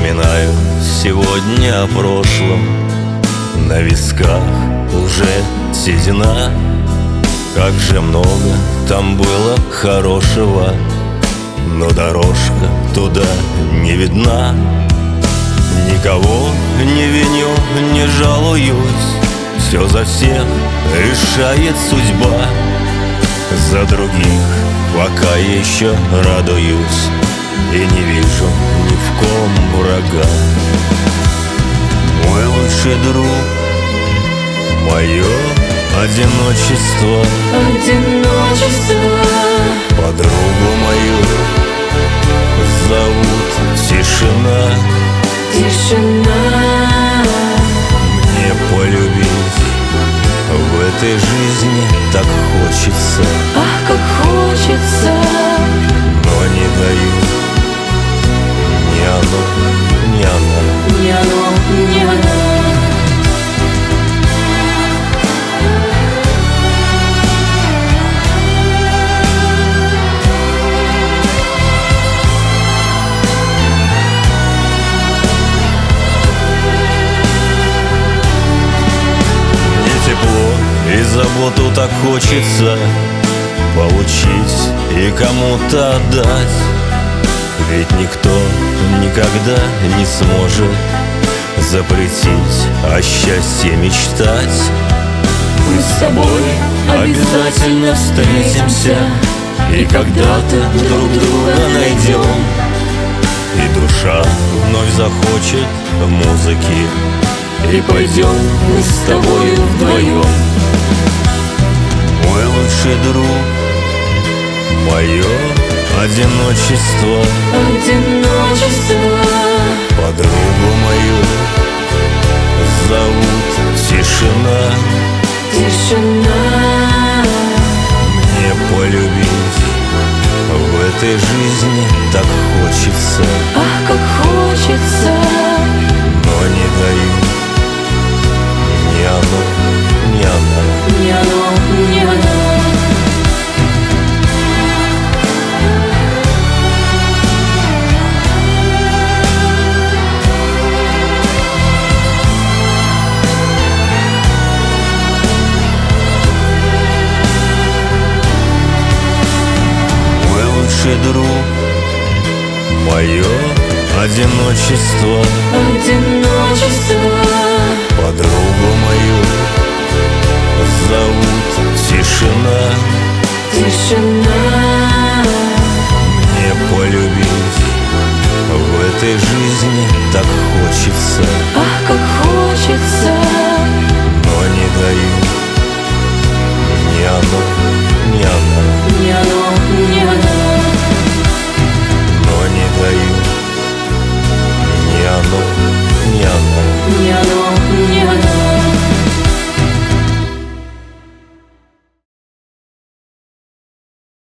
Вспоминаю сегодня о прошлом, на висках уже седина. Как же много там было хорошего, но дорожка туда не видна. Никого не виню, не жалуюсь, все за всех решает судьба. За других пока еще радуюсь и не вижу ни в ком врага. Мой лучший друг, мое одиночество, подругу мою зовут Тишина. Мне полюбить в этой жизни так хочется, ах, как хочется, но не дают ни оно, ни она, ни оно, ни она. И заботу так хочется получить и кому-то отдать. Ведь никто никогда не сможет запретить о счастье мечтать. Мы с тобой обязательно встретимся и когда-то друг друга найдем. И душа вновь захочет музыки, и пойдем мы с тобою вдвоем. Мой лучший друг, мое одиночество, подругу мою зовут Тишина. Мне полюбить в этой жизни так хочется, ах, как хочется, но не дают ни оно, ни она, ни оно, ни она. Мой лучший друг, мое одиночество, подругу мою зовут Тишина.